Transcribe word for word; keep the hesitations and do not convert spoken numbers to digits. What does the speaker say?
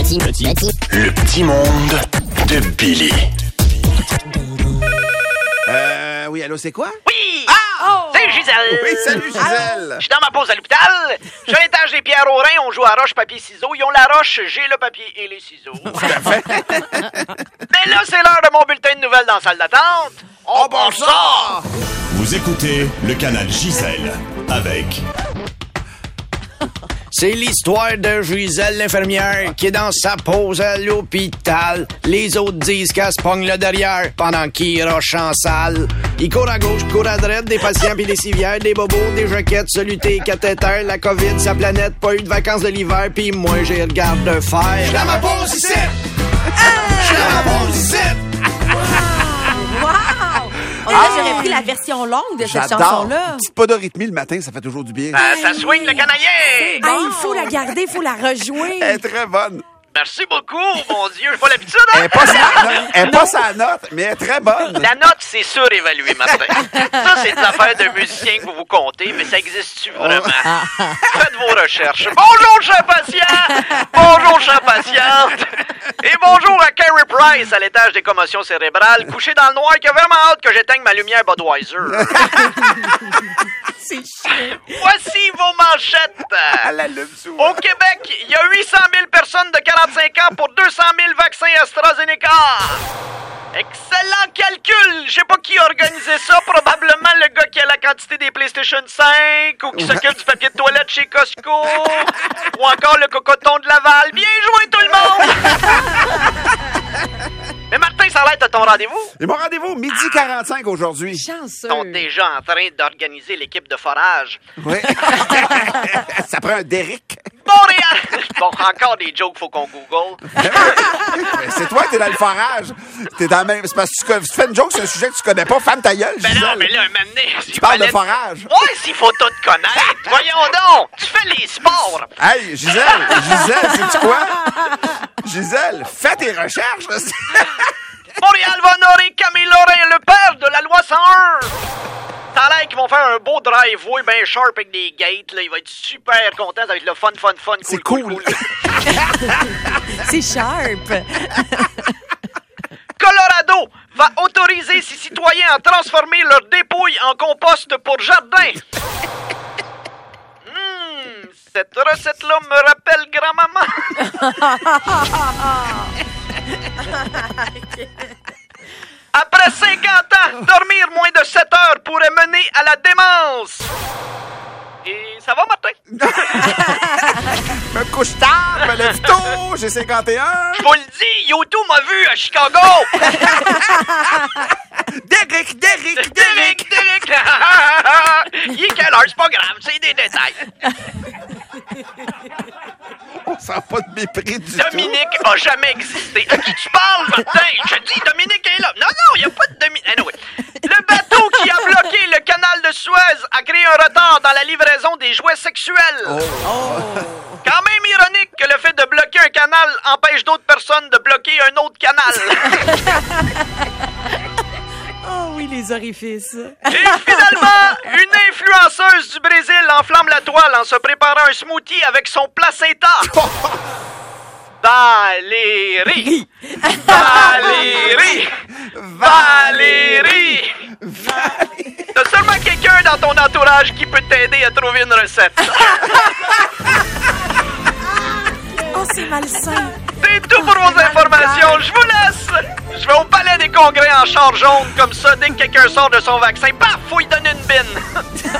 petit, petit, petit, le petit monde de Billy. Euh, oui, allô, c'est quoi? Oui! Ah! Oh! C'est Gisèle! Oui, salut, Gisèle! Je suis dans ma pause à l'hôpital. Sur l'étage des Pierre Aurin, on joue à roche, papier, ciseaux. Ils ont la roche, j'ai le papier et les ciseaux. Mais là, c'est l'heure de mon bulletin de nouvelles dans la salle d'attente. On Oh, bon pense ça! ça! Vous écoutez le canal Gisèle avec... C'est l'histoire de Gisèle, l'infirmière, qui est dans sa pause à l'hôpital. Les autres disent qu'elle se pogne le derrière pendant qu'il roche en salle. Il court à gauche, court à droite, des patients pis des civières, des bobos, des jaquettes, solutés, cathéters, la COVID, sa planète, pas eu de vacances de l'hiver, pis moi j'ai regarde de faire. J'suis à ma pause ici! J'suis à ma pause ici! Wow! On dirait que j'aurais pris la version longue de cette J'adore! chanson-là. Petite pas de rythmie le matin, ça fait toujours du bien. Ah, ça swing le canaillé! Hey, il faut la garder, il faut la rejouer. Elle est très bonne. Merci beaucoup, mon Dieu, j'ai pas l'habitude, hein? Elle est pas sa note, elle est pas sa note, mais elle est très bonne. La note, c'est surévalué, Martin. Ça, c'est des affaires de musiciens que vous vous comptez, mais ça existe-tu vraiment? Faites vos recherches. Bonjour, chers patients! Bonjour, chers patientes! Et bonjour à Carey Price, à l'étage des commotions cérébrales, couché dans le noir, qui a vraiment hâte que j'éteigne ma lumière Budweiser. C'est chiant. Voici vos manchettes. Elle allume souvent. Au Québec, il y a huit cent mille personnes de quarante-cinq ans pour deux cent mille vaccins AstraZeneca. Excellent calcul! Je sais pas qui a organisé ça. Probablement le gars qui a la quantité des PlayStation cinq ou qui s'occupe du papier de toilette chez Costco ou encore le cocoton de Laval. Bien joué tout le monde! Mais Martin, ça a l'air de ton rendez-vous? Et mon rendez-vous, midi quarante-cinq aujourd'hui. Chanceux. Ils sont déjà en train d'organiser l'équipe de forage. Oui. Ça prend un Derrick. Montréal! Bon, encore des jokes, faut qu'on Google. C'est toi, t'es dans le forage. T'es dans le même. C'est parce que tu, tu fais une joke sur un sujet que tu connais pas. Ferme ta gueule, Ben Gisèle. non, mais là, un moment donné, Tu parles de forage. Ouais, s'il faut tout connaître. Voyons donc, tu fais les sports. Hey, Gisèle, Gisèle, sais-tu quoi? Gisèle, fais tes recherches. Là. Montréal va honorer Camille Lorrain, le père de la loi cent un. Ça a l'air qu'ils vont faire un beau driveway bien sharp avec des gates. Là. Il va être super content. Ça va être le fun, fun, fun. C'est cool, cool. cool, cool. C'est sharp. Colorado va autoriser ses citoyens à transformer leurs dépouilles en compost pour jardin. Hmm, cette recette-là me rappelle grand-maman. Après cinquante ans, dormir moins de sept heures pourrait mener à la démence. Et ça va, Martin? Me couche tard, me lève tôt, j'ai cinquante et un. Je vous le dis, YouTube m'a vu à Chicago. Derrick, Derrick, Derrick. Derrick, Derrick. Il est quelle heure? C'est pas grave, c'est des détails. On sent pas de mépris du Dominique a jamais existé. À qui tu parles, Martin? Je te dis, Dominique est là. Non, non, il n'y a pas de Dominique. Anyway. Le bateau qui a bloqué le canal de Suez a créé un retard dans la livraison des jouets sexuels. Oh. Quand même ironique que le fait de bloquer un canal empêche d'autres personnes de bloquer un autre canal. Oh oui, les orifices. Et finalement, une influenceuse du Brésil enflamme la toile en se préparant un smoothie avec son placenta. Valérie! Valérie! Valérie! T'as seulement quelqu'un dans ton entourage qui peut t'aider à trouver une recette. Oh, c'est malsain. C'est tout pour vos informations. Je vous laisse. Je vais au palais des congrès en char jaune. Comme ça, dès que quelqu'un sort de son vaccin, paf, faut y donner une bine.